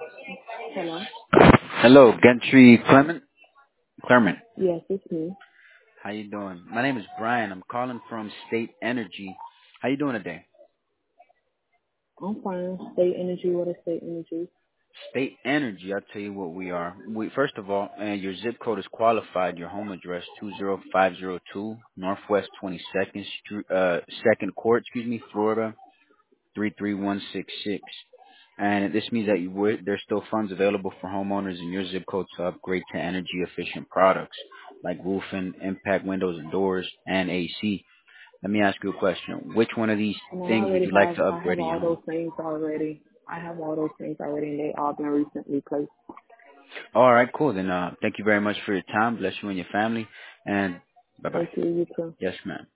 Hello. Hello, Gentry Clement. Yes, it's me. How you doing? My name is Brian. I'm calling from State Energy. How you doing today? I'm fine. State energy. What is state energy? State Energy. I'll tell you what we are. We first of all, your zip code is qualified. Your home address 20502 Northwest 22nd Street, Second Court, Florida 33166. And this means that there's still funds available for homeowners in your zip code to upgrade to energy efficient products like roofing, impact windows and doors, and AC. Let me ask you a question. Which one of these And things would you like to I have upgrade in your all home? those things already. I have all those things already, and they all been recently placed. All right, cool. Then thank you very much for your time. Bless you and your family. And bye-bye. Thank you. You too. Yes, ma'am.